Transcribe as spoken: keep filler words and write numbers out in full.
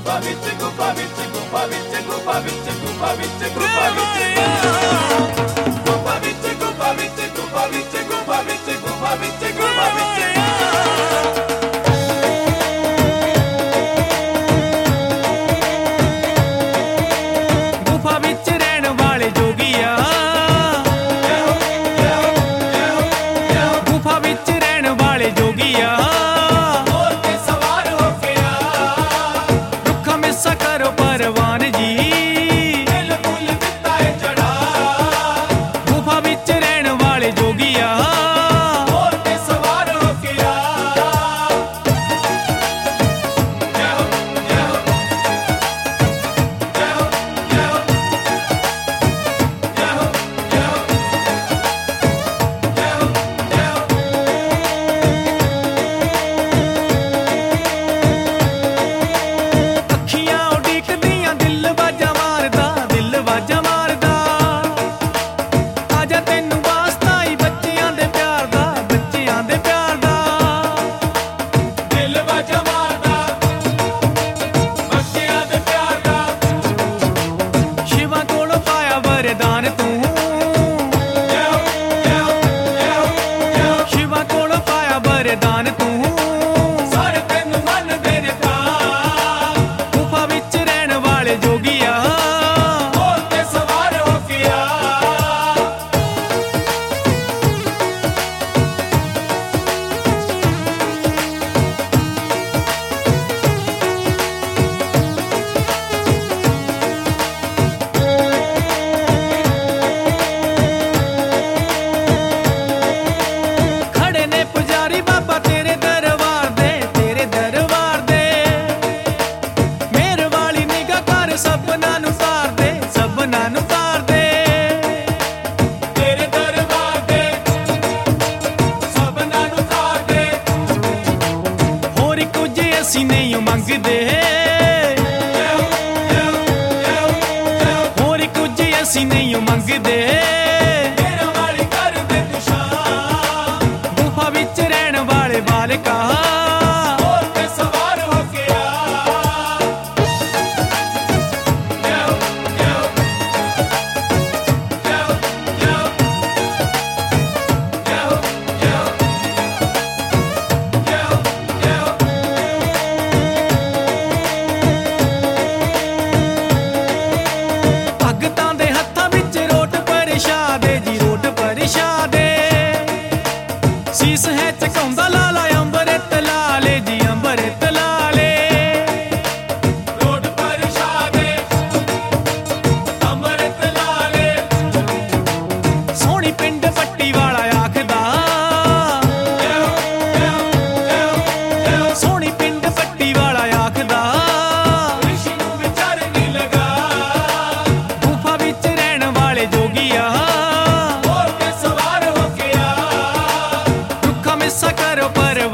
ਵਿੱਚ ਗੁਫਾ ਵਿੱਚ ਗੁਫਾ ਵਿੱਚ ਗੁਫਾ ਵਿੱਚ ਗੁਫਾ ਵਿੱਚ ਗੁਫਾ ਵਿੱਚ ਗੁਫਾ ਵਿੱਚ ਗੁਫਾ ਵਿੱਚ ਗੁਫਾ ਵਿੱਚ ਗੁਫਾ ਵਿੱਚ ਗੁਫਾ ਵਿੱਚ ਗੁਫਾ ਵਿੱਚ ਗੁਫਾ ਵਿੱਚ ਰਹਿਣ ਵਾਲੇ ਜੋਗੀਆ ਗੁਫਾ ਵਿੱਚ ਰਹਿਣ ਵਾਲੇ ਜੋਗੀਆ करो परवान जी दिल फुल दिता है चढ़ा गुफा विच रहन वाले जोगिया मोर ते सवार हो के आ जय हो जय हो जय हो जय हो जय हो जय हो जय हो जय हो अखियां वरदान तू शिवा कोल पाया वरदान तू सारे तेन मन दे दिता गुफा विच रहन वाले जोगिया मोर ते सवार हो के आ सपना नू तार दे सपना नू तार दे तेरे दरबार दे सपना नू तार दे होर कुछ असी नहीं मंगदे होर कुछ असी नहीं मंगदे मेरा वाली कर दे तू शान गुफा विच रहन वाले बालका शीस है चकाउंदा लाला अंबर तलाले जी अंबर तलाले रोड पर शादे अंबर तलाले सोहनी पिंड पट्टी वाला आखदा सोहनी पिंड पट्टी वाला आखदा ऋषि नूं विचार नहीं लगा गुफा विच रहन वाले जोगिया करो पर